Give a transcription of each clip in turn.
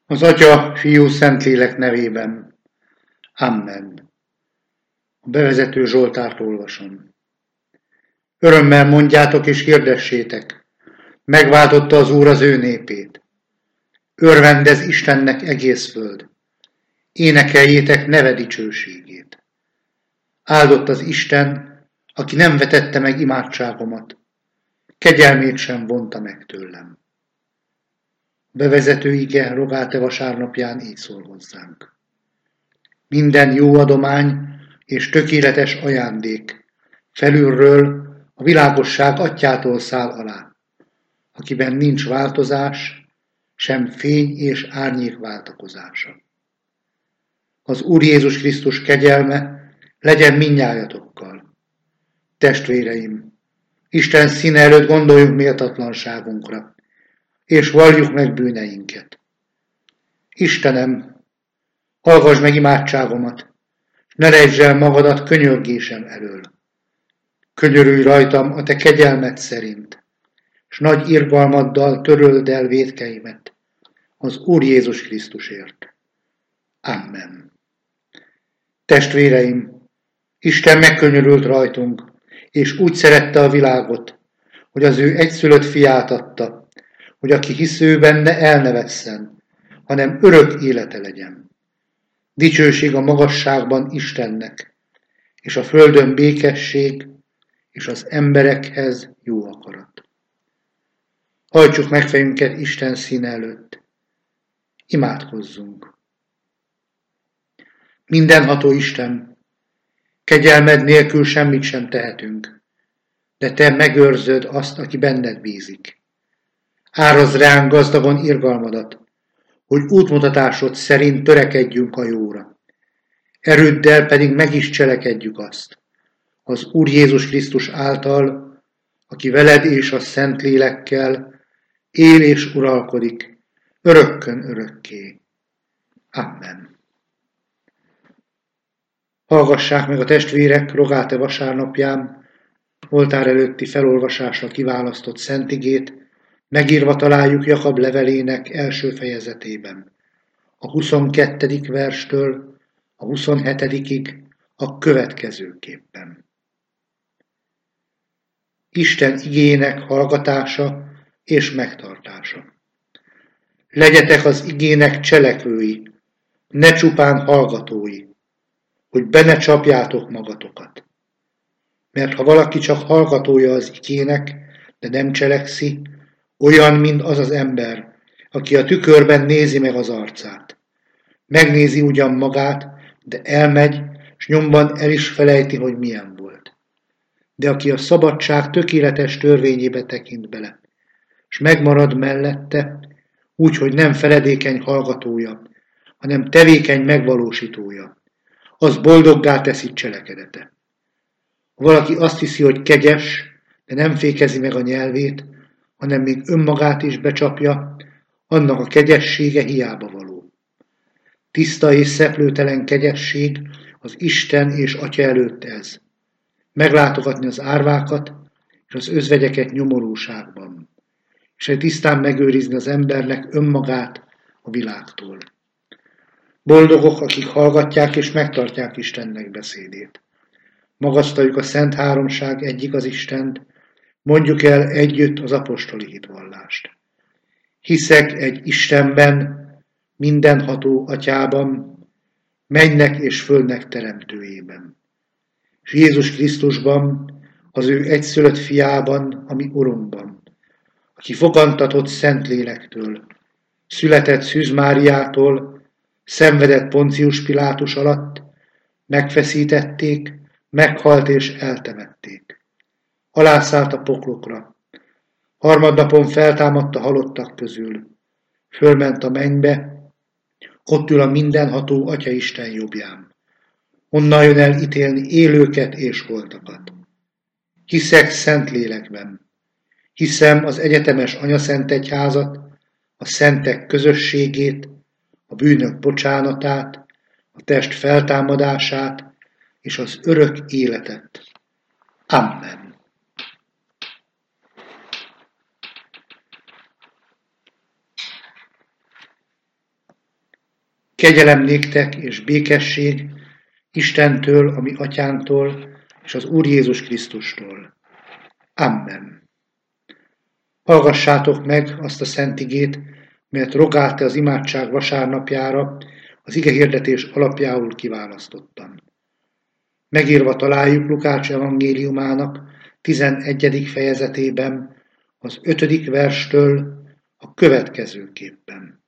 Az Atya, Fiú, Szentlélek nevében. Amen. A bevezető Zsoltárt olvasom. Örömmel mondjátok és hirdessétek, megváltotta az Úr az ő népét. Örvendez Istennek egész föld. Énekeljétek neve dicsőségét. Áldott az Isten, aki nem vetette meg imádságomat, kegyelmét sem vonta meg tőlem. A bevezető ige Rogáte vasárnapján így szól hozzánk. Minden jó adomány és tökéletes ajándék felülről a világosság atyától száll alá, akiben nincs változás, sem fény és árnyék váltakozása. Az Úr Jézus Krisztus kegyelme legyen mindnyájatokkal. Testvéreim, Isten színe előtt gondoljunk méltatlanságunkra, és valljuk meg bűneinket. Istenem, hallgass meg imádságomat, s ne rejtsd el magadat könyörgésem elől. Könyörülj rajtam a te kegyelmed szerint, s nagy irgalmaddal töröld el vétkeimet az Úr Jézus Krisztusért. Amen. Testvéreim, Isten megkönyörült rajtunk, és úgy szerette a világot, hogy az ő egyszülött fiát adta, hogy aki hisz ő benne el ne vesszen, hanem örök élete legyen. Dicsőség a magasságban Istennek, és a földön békesség, és az emberekhez jó akarat. Hajtsuk meg fejünket Isten színe előtt. Imádkozzunk. Mindenható Isten, kegyelmed nélkül semmit sem tehetünk, de te megőrzöd azt, aki benned bízik. Árazd ránk gazdagon irgalmadat, hogy útmutatásod szerint törekedjünk a jóra. Erőddel pedig meg is cselekedjük azt, az Úr Jézus Krisztus által, aki veled és a Szentlélekkel él és uralkodik, örökkön örökké. Amen. Hallgassák meg a testvérek Rogáte vasárnapján oltár előtti felolvasásra kiválasztott szentigét, megírva találjuk Jakab levelének első fejezetében, a 22. verstől a 27. a következőképpen. Isten igének hallgatása és megtartása. Legyetek az igének cselekvői, ne csupán hallgatói, hogy be ne csapjátok magatokat. Mert ha valaki csak hallgatója az igének, de nem cselekszi, olyan, mint az az ember, aki a tükörben nézi meg az arcát. Megnézi ugyan magát, de elmegy, s nyomban el is felejti, hogy milyen volt. De aki a szabadság tökéletes törvényébe tekint bele, s megmarad mellette, úgy, hogy nem feledékeny hallgatója, hanem tevékeny megvalósítója, az boldoggá teszi cselekedete. Ha valaki azt hiszi, hogy kegyes, de nem fékezi meg a nyelvét, hanem még önmagát is becsapja, annak a kegyessége hiába való. Tiszta és szeplőtelen kegyesség az Isten és Atya előtt ez. Meglátogatni az árvákat és az özvegyeket nyomorúságban, és egy tisztán megőrizni az embernek önmagát a világtól. Boldogok, akik hallgatják és megtartják Istennek beszédét. Magasztaljuk a Szent Háromság egyik az Istent, mondjuk el együtt az apostoli hitvallást. Hiszek egy Istenben, mindenható Atyában, mennynek és földnek teremtőjében, és Jézus Krisztusban, az ő egyszülött fiában, ami Urunkban, aki fogantatott Szentlélektől, született Szűz Máriától, szenvedett Poncius Pilátus alatt, megfeszítették, meghalt és eltemették. Alászállt a poklokra. Harmadnapon feltámadt a halottak közül. Fölment a mennybe, ott ül a mindenható Atya Isten jobbján. Onnan jön el ítélni élőket és holtakat. Hiszek Szentlélekben. Hiszem az egyetemes anyaszentegyházat, a szentek közösségét, a bűnök bocsánatát, a test feltámadását és az örök életet. Amen. Kegyelem néktek és békesség Istentől, a mi atyánktól, és az Úr Jézus Krisztustól. Amen. Hallgassátok meg azt a szent igét, melyet Rogáte az imádság vasárnapjára az igehirdetés alapjául kiválasztottam. Megírva találjuk Lukács evangéliumának 11. fejezetében, az 5. verstől a következőképpen.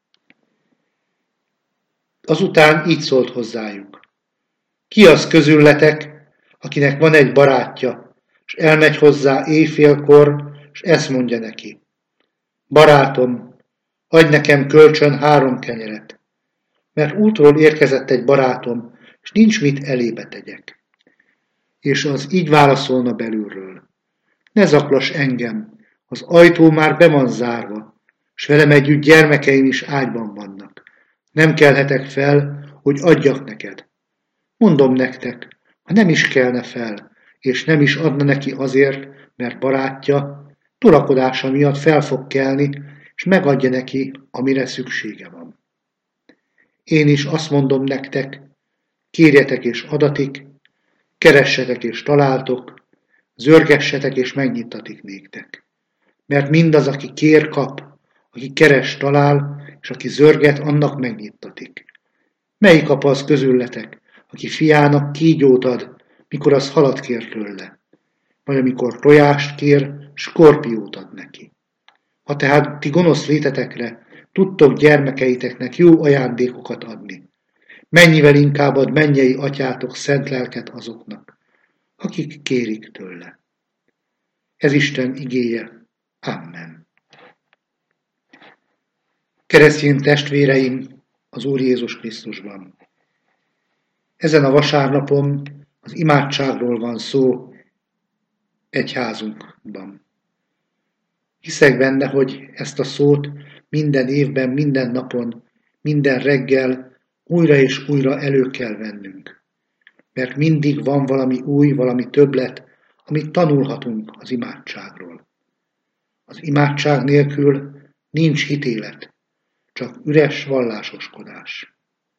Azután így szólt hozzájuk. Ki az közületek, akinek van egy barátja, és elmegy hozzá éjfélkor, és ezt mondja neki. Barátom, adj nekem kölcsön 3 kenyeret, mert útról érkezett egy barátom, és nincs mit elébe tegyek. És az így válaszolna belülről. Ne zaklass engem, az ajtó már be van zárva, s velem együtt gyermekeim is ágyban vannak. Nem kelhetek fel, hogy adjak neked. Mondom nektek, ha nem is kelne fel, és nem is adna neki azért, mert barátja, tolakodása miatt fel fog kelni, és megadja neki, amire szüksége van. Én is azt mondom nektek, kérjetek és adatik, keressetek és találtok, zörgessetek és megnyitatik néktek. Mert mindaz, aki kér, kap, aki keres, talál, és aki zörget, annak megnyittatik. Melyik apa az közületek, aki fiának kígyót ad, mikor az halat kér tőle, vagy amikor tojást kér, skorpiót ad neki. Ha tehát ti gonosz létetekre tudtok gyermekeiteknek jó ajándékokat adni, mennyivel inkább ad mennyei atyátok szent lelket azoknak, akik kérik tőle. Ez Isten igéje. Amen. Keresztény testvéreim az Úr Jézus Krisztusban. Ezen a vasárnapon az imádságról van szó egyházunkban. Hiszek benne, hogy ezt a szót minden évben, minden napon, minden reggel újra és újra elő kell vennünk. Mert mindig van valami új, valami többlet, amit tanulhatunk az imádságról. Az imádság nélkül nincs hitélet, csak üres vallásoskodás.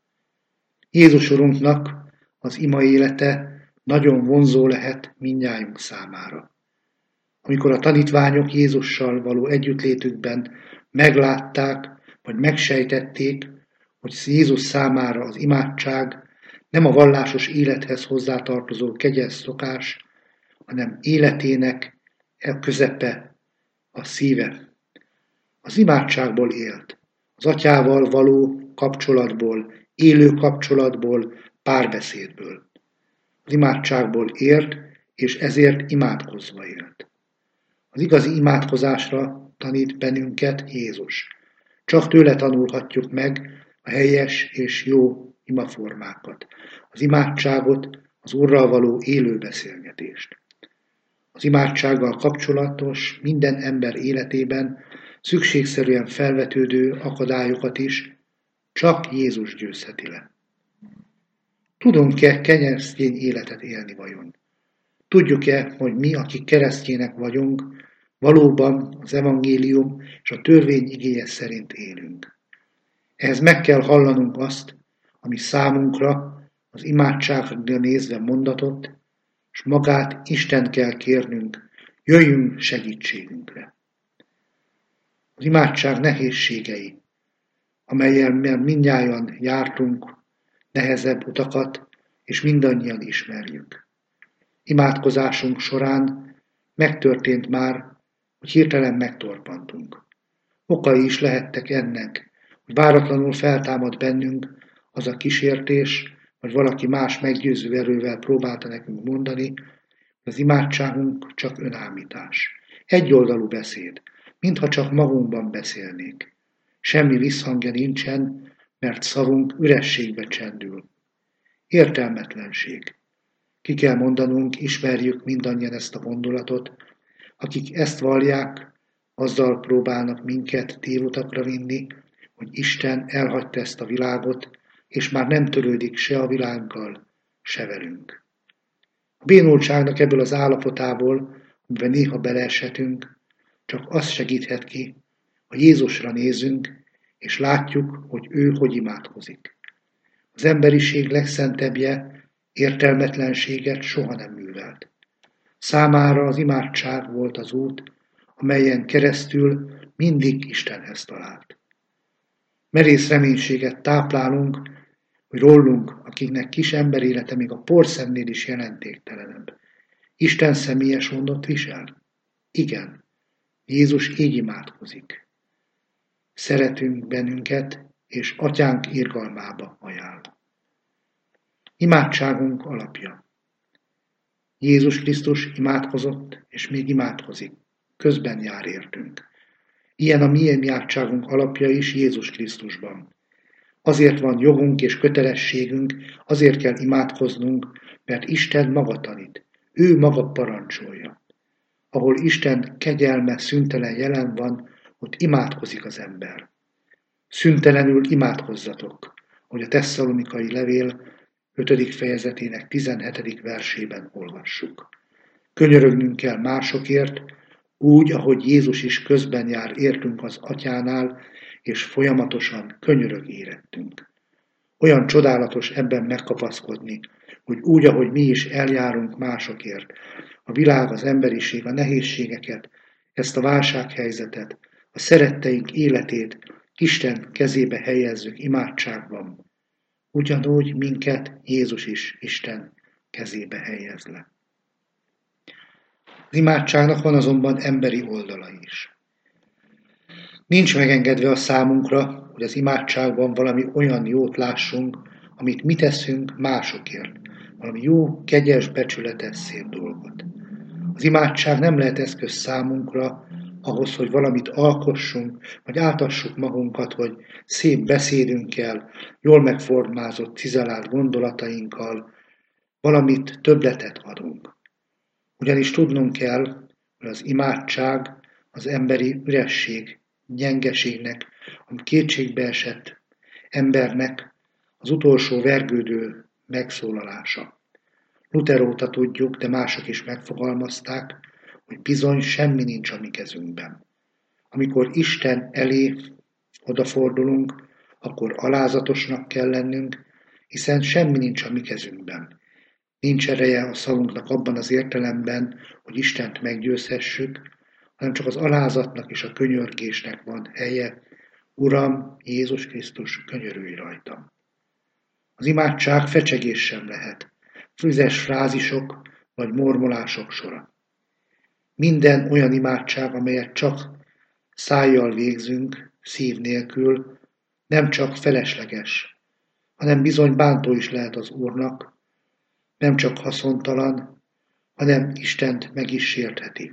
Jézus Urunknak az ima élete nagyon vonzó lehet mindnyájunk számára. Amikor a tanítványok Jézussal való együttlétükben meglátták, vagy megsejtették, hogy Jézus számára az imádság nem a vallásos élethez hozzátartozó kegyes szokás, hanem életének közepe, a szíve. Az imádságból élt, az atyával való kapcsolatból, élő kapcsolatból, párbeszédből. Az imádságból élt, és ezért imádkozva élt. Az igazi imádkozásra tanít bennünket Jézus. Csak tőle tanulhatjuk meg a helyes és jó imaformákat, az imádságot, az Úrral való élő beszélgetést. Az imádsággal kapcsolatos minden ember életében szükségszerűen felvetődő akadályokat is csak Jézus győzheti le. Tudunk-e keresztény életet élni vajon? Tudjuk-e, hogy mi, akik keresztjének vagyunk, valóban az evangélium és a törvény igéje szerint élünk? Ehhez meg kell hallanunk azt, ami számunkra az imádságra nézve mondatott, és magát Istent kell kérnünk, jöjjünk segítségünkre. Az imádság nehézségei, amellyel mindnyájan jártunk, nehezebb utakat, és mindannyian ismerjük. Imádkozásunk során megtörtént már, hogy hirtelen megtorpantunk. Okai is lehettek ennek, hogy váratlanul feltámad bennünk az a kísértés, vagy valaki más meggyőző erővel próbálta nekünk mondani, hogy az imádságunk csak önállítás. Egyoldalú beszéd, mintha csak magunkban beszélnék. Semmi visszhangja nincsen, mert szavunk ürességbe csendül. Értelmetlenség. Ki kell mondanunk, ismerjük mindannyian ezt a gondolatot, akik ezt vallják, azzal próbálnak minket tévutakra vinni, hogy Isten elhagyta ezt a világot, és már nem törődik se a világgal, se velünk. A bénultságnak ebből az állapotából, amiben néha beleeshetünk, csak az segíthet ki, ha Jézusra nézünk, és látjuk, hogy ő hogy imádkozik. Az emberiség legszentebbje értelmetlenséget soha nem művelt. Számára az imádság volt az út, amelyen keresztül mindig Istenhez talált. Merész reménységet táplálunk, hogy rólunk, akiknek kis emberélete még a porszemnél is jelentéktelenebb, Isten személyes gondot visel? Igen, Jézus így imádkozik. Szeretünk bennünket, és Atyánk irgalmába ajánl. Imádságunk alapja. Jézus Krisztus imádkozott, és még imádkozik. Közben jár értünk. Ilyen a mi imádságunk alapja is Jézus Krisztusban. Azért van jogunk és kötelességünk, azért kell imádkoznunk, mert Isten maga tanít. Ő maga parancsolja. Ahol Isten kegyelme szüntelen jelen van, ott imádkozik az ember. Szüntelenül imádkozzatok, hogy a Tesszalonikai levél 5. fejezetének 17. versében olvassuk. Könyörögnünk kell másokért, úgy, ahogy Jézus is közben jár értünk az Atyánál, és folyamatosan könyörög érettünk. Olyan csodálatos ebben megkapaszkodni, hogy úgy, ahogy mi is eljárunk másokért, a világ, az emberiség, a nehézségeket, ezt a válsághelyzetet, a szeretteink életét Isten kezébe helyezzük imádságban, ugyanúgy minket Jézus is Isten kezébe helyez le. Az imádságnak van azonban emberi oldala is. Nincs megengedve a számunkra, hogy az imádságban valami olyan jót lássunk, amit mi teszünk másokért, valami jó, kegyes, becsületes, szép dolgot. Az imádság nem lehet eszköz számunkra ahhoz, hogy valamit alkossunk, vagy átassuk magunkat, hogy szép beszédünkkel, jól megformázott, cizelált gondolatainkkal valamit többletet adunk. Ugyanis tudnunk kell, hogy az imádság az emberi üresség, gyengeségnek, a kétségbeesett embernek az utolsó vergődő megszólalása. Luther óta tudjuk, de mások is megfogalmazták, hogy bizony semmi nincs a mi kezünkben. Amikor Isten elé odafordulunk, akkor alázatosnak kell lennünk, hiszen semmi nincs a mi kezünkben. Nincs ereje a szavunknak abban az értelemben, hogy Istent meggyőzhessük, hanem csak az alázatnak és a könyörgésnek van helye. Uram, Jézus Krisztus, könyörülj rajtam. Az imádság fecsegés sem lehet, füzes frázisok vagy mormolások sora. Minden olyan imádság, amelyet csak szájjal végzünk, szív nélkül, nem csak felesleges, hanem bizony bántó is lehet az Úrnak, nem csak haszontalan, hanem Istent meg is sértheti.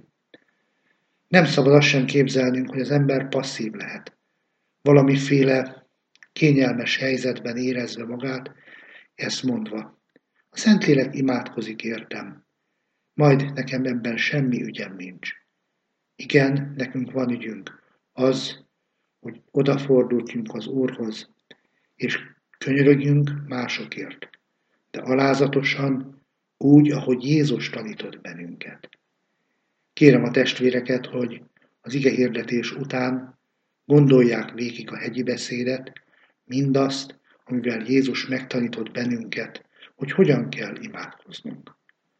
Nem szabad azt sem képzelnünk, hogy az ember passzív lehet, valamiféle kényelmes helyzetben érezve magát, ezt mondva. A Szentlélek imádkozik értem, majd nekem ebben semmi ügyem nincs. Igen, nekünk van ügyünk, az, hogy odaforduljunk az Úrhoz, és könyörögjünk másokért, de alázatosan, úgy, ahogy Jézus tanított bennünket. Kérem a testvéreket, hogy az igehirdetés után gondolják végig a hegyi beszédet, mindazt, amivel Jézus megtanított bennünket, hogy hogyan kell imádkoznunk.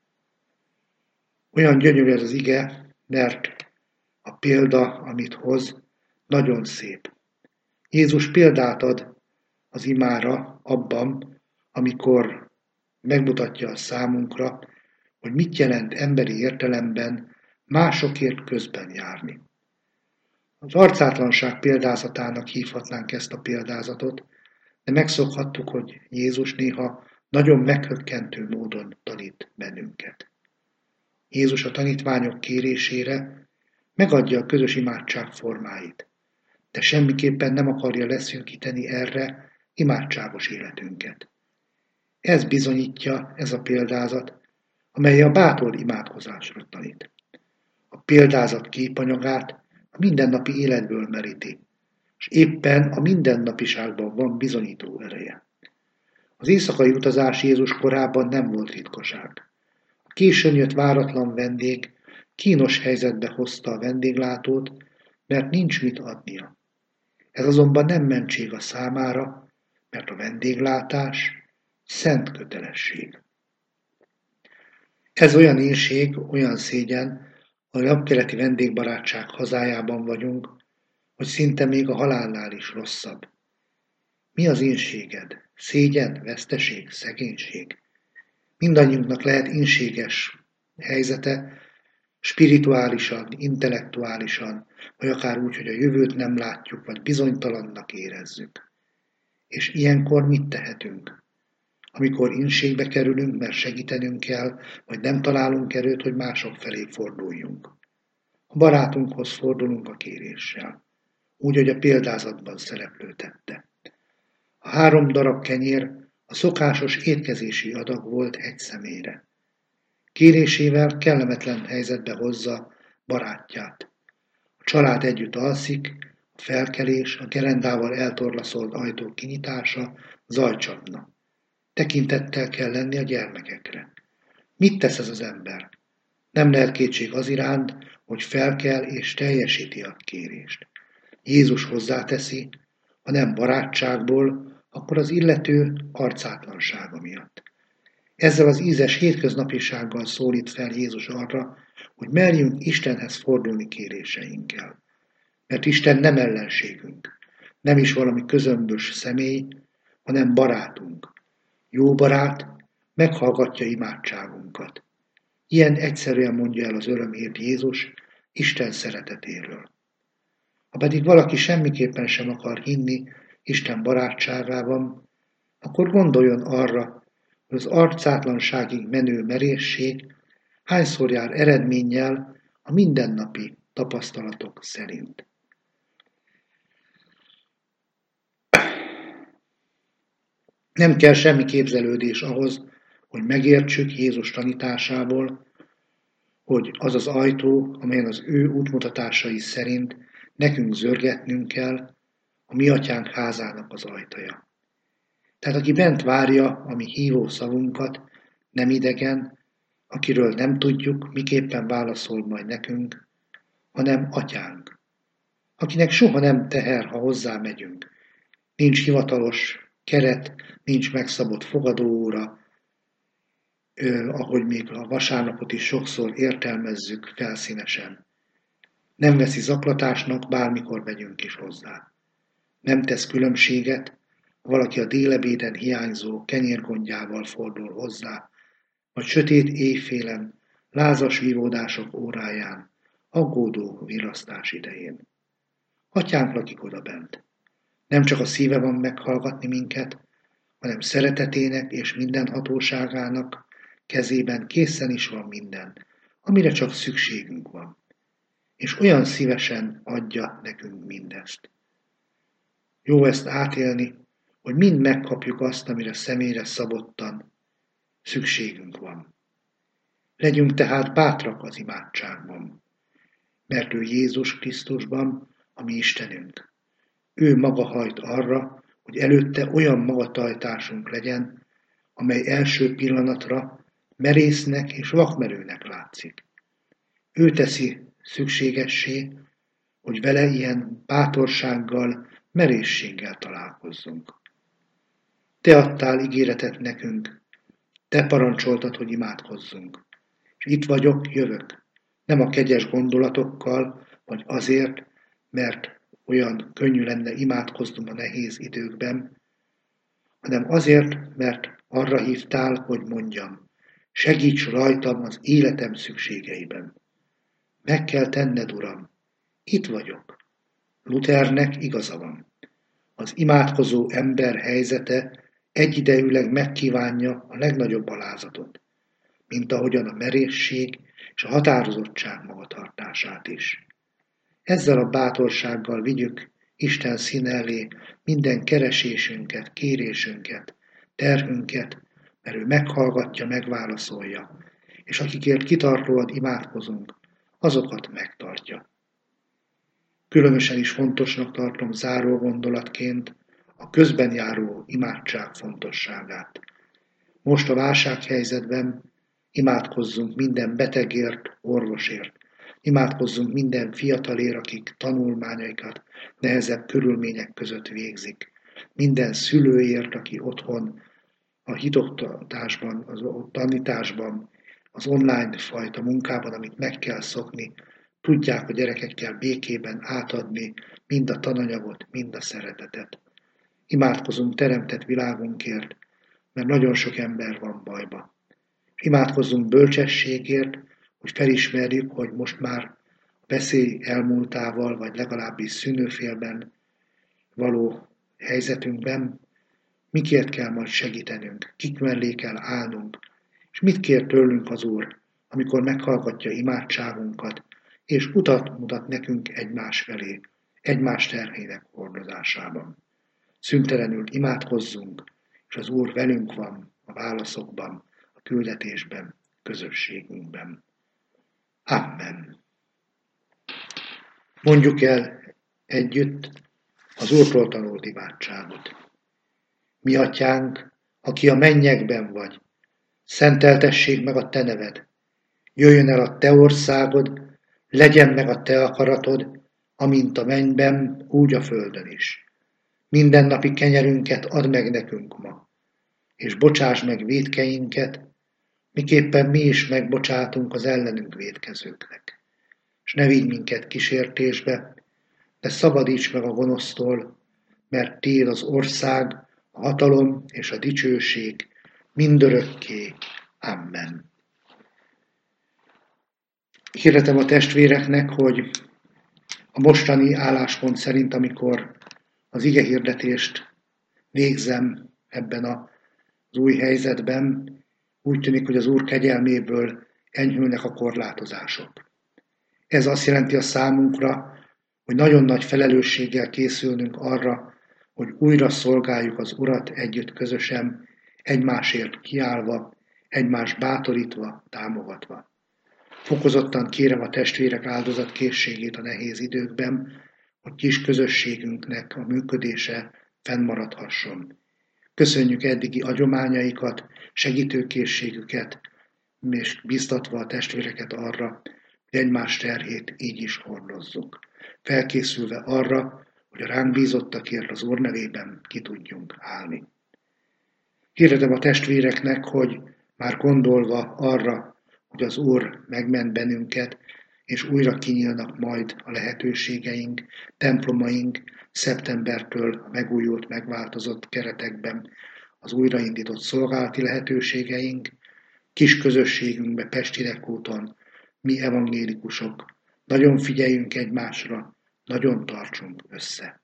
Olyan gyönyörű ez az ige, mert a példa, amit hoz, nagyon szép. Jézus példát ad az imára abban, amikor megmutatja a számunkra, hogy mit jelent emberi értelemben másokért közben járni. Az arcátlanság példázatának hívhatnánk ezt a példázatot, de megszokhattuk, hogy Jézus néha nagyon meghökkentő módon tanít bennünket. Jézus a tanítványok kérésére megadja a közös imádság formáit, de semmiképpen nem akarja leszűkíteni erre imádságos életünket. Ez bizonyítja ez a példázat, amely a bátor imádkozásra tanít. A példázat képanyagát a mindennapi életből meríti, és éppen a mindennapiságban van bizonyító ereje. Az éjszakai utazás Jézus korában nem volt ritkaság. A későn jött váratlan vendég kínos helyzetbe hozta a vendéglátót, mert nincs mit adnia. Ez azonban nem mentség a számára, mert a vendéglátás szent kötelesség. Ez olyan énség, olyan szégyen, a napkeleti vendégbarátság hazájában vagyunk, hogy szinte még a halálnál is rosszabb. Mi az énséged? Szégyen, veszteség, szegénység? Mindannyiunknak lehet inséges helyzete, spirituálisan, intellektuálisan, vagy akár úgy, hogy a jövőt nem látjuk, vagy bizonytalannak érezzük. És ilyenkor mit tehetünk? Amikor inségbe kerülünk, mert segítenünk kell, vagy nem találunk erőt, hogy mások felé forduljunk. A barátunkhoz fordulunk a kéréssel, úgy, hogy a példázatban szereplő tette. A 3 darab kenyér a szokásos étkezési adag volt egy személyre. Kérésével kellemetlen helyzetbe hozza barátját. A család együtt alszik, a felkelés, a gerendával eltorlaszolt ajtó kinyitása, zajcsapna. Tekintettel kell lenni a gyermekekre. Mit tesz ez az ember? Nem lehet kétség az iránt, hogy felkel és teljesíti a kérést. Jézus hozzáteszi, ha nem barátságból, akkor az illető arcátlansága miatt. Ezzel az ízes hétköznapisággal szólít fel Jézus arra, hogy merjünk Istenhez fordulni kéréseinkkel. Mert Isten nem ellenségünk, nem is valami közömbös személy, hanem barátunk. Jó barát meghallgatja imádságunkat. Ilyen egyszerűen mondja el az örömhírt Jézus Isten szeretetéről. Ha pedig valaki semmiképpen sem akar hinni Isten barátságában, akkor gondoljon arra, hogy az arcátlanságig menő merészség hányszor jár eredménnyel a mindennapi tapasztalatok szerint. Nem kell semmi képzelődés ahhoz, hogy megértsük Jézus tanításából, hogy az az ajtó, amelyen az ő útmutatásai szerint nekünk zörgetnünk kell, a mi atyánk házának az ajtaja. Tehát aki bent várja a mi hívó szavunkat, nem idegen, akiről nem tudjuk, miképpen válaszol majd nekünk, hanem atyánk, akinek soha nem teher, ha hozzá megyünk. Nincs hivatalos keret, nincs megszabott fogadóóra, ahogy még a vasárnapot is sokszor értelmezzük felszínesen. Nem veszi zaklatásnak, bármikor megyünk is hozzá. Nem tesz különbséget, ha valaki a délebéden hiányzó kenyérgondjával fordul hozzá, vagy sötét éjfélen, lázas vívódások óráján, aggódó virasztás idején. Atyánk lakik odabent. Nem csak a szíve van meghallgatni minket, hanem szeretetének és mindenhatóságának kezében készen is van minden, amire csak szükségünk van. És olyan szívesen adja nekünk mindezt. Jó ezt átélni, hogy mind megkapjuk azt, amire személyre szabottan szükségünk van. Legyünk tehát bátrak az imádságban, mert ő Jézus Krisztusban, a mi Istenünk. Ő maga hajt arra, hogy előtte olyan magatartásunk legyen, amely első pillanatra merésznek és vakmerőnek látszik. Ő teszi szükségessé, hogy vele ilyen bátorsággal, merészséggel találkozzunk. Te adtál ígéretet nekünk, te parancsoltad, hogy imádkozzunk. És itt vagyok, jövök. Nem a kegyes gondolatokkal, vagy azért, mert olyan könnyű lenne imádkoznom a nehéz időkben, hanem azért, mert arra hívtál, hogy mondjam, segíts rajtam az életem szükségeiben. Meg kell tenned, Uram, itt vagyok. Luthernek igaza van. Az imádkozó ember helyzete egyidejűleg megkívánja a legnagyobb alázatot, mint ahogyan a merészség és a határozottság magatartását is. Ezzel a bátorsággal vigyük Isten színe elé minden keresésünket, kérésünket, terhünket, mert ő meghallgatja, megválaszolja, és akikért kitartóan imádkozunk, azokat megtartja. Különösen is fontosnak tartom záró gondolatként a közben járó imádság fontosságát. Most a válsághelyzetben imádkozzunk minden betegért, orvosért, Imádkozzunk minden fiatalért, akik tanulmányaikat nehezebb körülmények között végzik. Minden szülőért, aki otthon a hitoktatásban, az tanításban, az online fajta munkában, amit meg kell szokni, tudják a gyerekekkel békében átadni mind a tananyagot, mind a szeretetet. Imádkozunk teremtett világunkért, mert nagyon sok ember van bajba. Imádkozzunk bölcsességért, hogy felismerjük, hogy most már a veszély elmúltával, vagy legalábbis szűnőfélben való helyzetünkben mikért kell majd segítenünk, kik mellé kell állnunk, és mit kér tőlünk az Úr, amikor meghallgatja imádságunkat, és utat mutat nekünk egymás felé, egymás terhének hordozásában. Szüntelenül imádkozzunk, és az Úr velünk van a válaszokban, a küldetésben, közösségünkben. Amen. Mondjuk el együtt az Úrtól tanult imádságot. Mi atyánk, aki a mennyekben vagy, szenteltessék meg a te neved. Jöjjön el a te országod, legyen meg a te akaratod, amint a mennyben, úgy a földön is. Mindennapi kenyerünket add meg nekünk ma, és bocsáss meg vétkeinket, miképpen mi is megbocsátunk az ellenünk vétkezőknek. És ne vigy minket kísértésbe, de szabadíts meg a gonosztól, mert tiéd az ország, a hatalom és a dicsőség mindörökké. Amen. Hirdetem a testvéreknek, hogy a mostani álláspont szerint, amikor az igehirdetést végzem ebben az új helyzetben, úgy tűnik, hogy az Úr kegyelméből enyhülnek a korlátozások. Ez azt jelenti a számunkra, hogy nagyon nagy felelősséggel készülnünk arra, hogy újra szolgáljuk az Urat együtt közösen, egymásért kiállva, egymást bátorítva, támogatva. Fokozottan kérem a testvérek áldozatkészségét a nehéz időkben, hogy kis közösségünknek a működése fennmaradhasson. Köszönjük eddigi adományaikat, segítőkészségüket, és biztatva a testvéreket arra, hogy egymás terhét így is hordozzuk. Felkészülve arra, hogy a ránk bízottakért az Úr nevében ki tudjunk állni. Hirdetem a testvéreknek, hogy már gondolva arra, hogy az Úr megment bennünket, és újra kinyílnak majd a lehetőségeink, templomaink szeptembertől a megújult, megváltozott keretekben az újraindított szolgálati lehetőségeink, kis közösségünkbe Pesti Rekúton, mi evangélikusok, nagyon figyeljünk egymásra, nagyon tartsunk össze.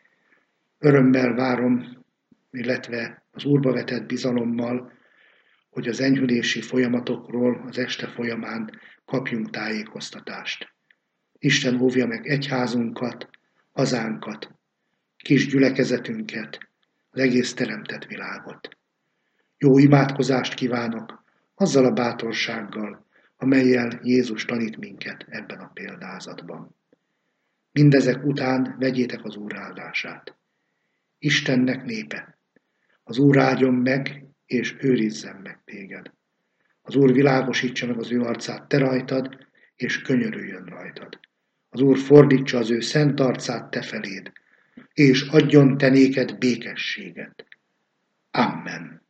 Örömmel várom, illetve az Úrba vetett bizalommal, hogy az enyhülési folyamatokról az este folyamán kapjunk tájékoztatást. Isten óvja meg egyházunkat, hazánkat, kis gyülekezetünket, az egész teremtett világot. Jó imádkozást kívánok, azzal a bátorsággal, amellyel Jézus tanít minket ebben a példázatban. Mindezek után vegyétek az Úr áldását. Istennek népe, az Úr áldjon meg, és őrizzen meg téged. Az Úr világosítsa meg az ő arcát te rajtad, és könyörüljön rajtad. Az Úr fordítsa az ő szent arcát te feléd, és adjon te néked békességet. Amen.